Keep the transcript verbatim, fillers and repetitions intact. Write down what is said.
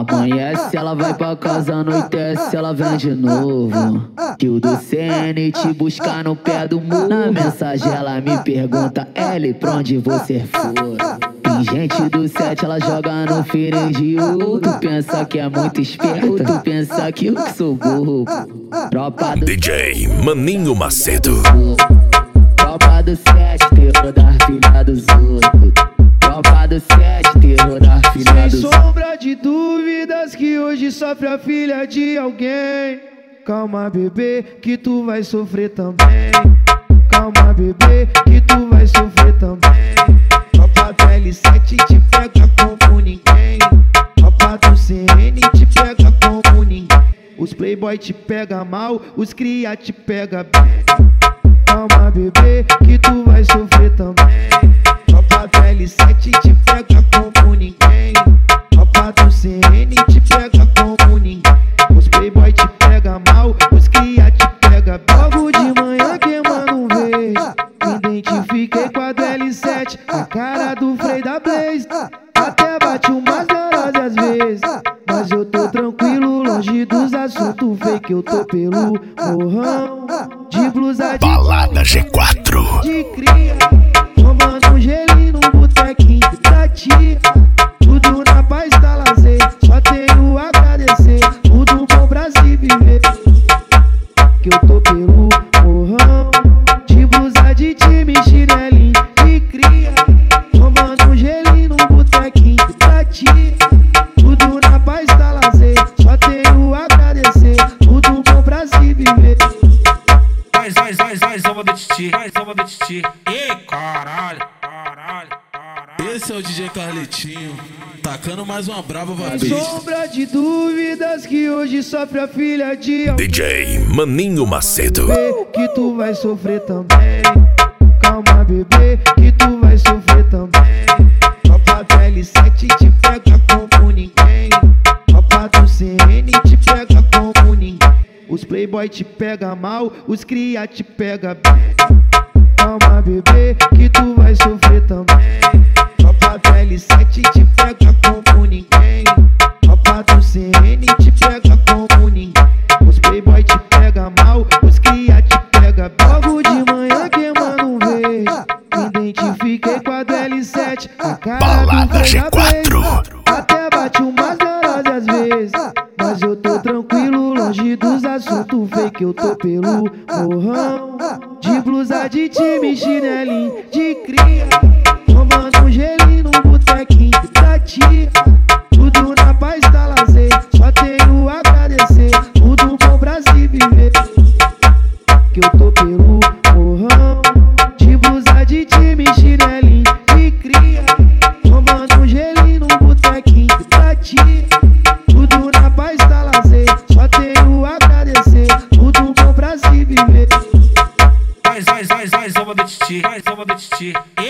Amanhece, ela vai pra casa, anoitece, ela vem de novo. Que o do C N te buscar no pé do muro. Na mensagem ela me pergunta, L, pra onde você for? Tem gente do sete, ela joga no feirão de ouro. Tu pensa que é muito esperto, tu pensa que eu sou burro. Tropa do D J Maninho Macedo. Tropa do sete, terror da filha dos outros. Tropa do sete, terror da filha dos outros. Sem sombra de dúvidas que hoje sofre a filha de alguém. Calma, bebê, que tu vai sofrer também. Calma, bebê, que tu vai sofrer também. Tropa do L sete te pega como ninguém. Tropa do C N te pega como ninguém. Os playboy te pega mal, os cria te pega bem. Calma, bebê, que tu vai sofrer também. Tropa do L sete te pega como ninguém. Tropa do C N te pega como ninguém. Os playboy te pega mal, os cria te pega bem. Logo de manhã queimando um verde, me identifiquei com a do L sete, a cara do Frei da Blaze. Até bate umas neurose às vezes, mas eu tô tranquilo, longe dos assuntos fake. Eu tô pelo morrão, de blusa de Balada G quatro. de cria, tomando um gelinho no botequinho da tia. Tudo na paz da lazer, só tenho a agradecer. Tudo bom pra se viver, que eu tô pelo morrão, de blusa de time, chinelinho de cria, tomando um gelinho no botequinho da tia. Tudo na paz da lazer, só tenho a agradecer. Tudo bom pra se viver. Mais, mais, mais, mais uma do Titi, mais uma do Titi. Ih, caralho, caralho, caralho. Esse é o D J Carletinho, tacando mais uma brava pra Sem pista. sombra de dúvidas que hoje sofre a filha de alguém. D J Maninho Macedo. Que tu vai sofrer também. Calma, bebê, que tu vai sofrer também. Tropa do L sete te pega como ninguém. Tropa do C N te pega como ninguém. Os playboy te pega mal, os cria te pega bem. Calma, bebê, que tu vai sofrer também. Tropa do L sete te pega como ninguém. Tropa do C N te pega como ninguém. Os playboy te pega mal, os cria te pega bem. Logo de manhã queimando um verde, me identifiquei com a do L sete, a cara Balada do G quatro. até bate umas neurose às vezes, mas eu tô tranquilo, longe dos assuntos fake. Eu tô pelo morrão, de blusa de time, chinelinho de cria, tomando um gelinho no botequinho da tia. Tudo na paz da lazer, só tenho a agradecer. Tudo bom pra se viver, que eu tô pelo morrão, de blusa de time, chinelinho de cria, tomando um gelinho no botequinho da tia. Tudo na paz da lazer, só tenho a agradecer. Tudo bom pra se viver. Mais, mais, mais, mais uma do Titi, mais uma do Titi.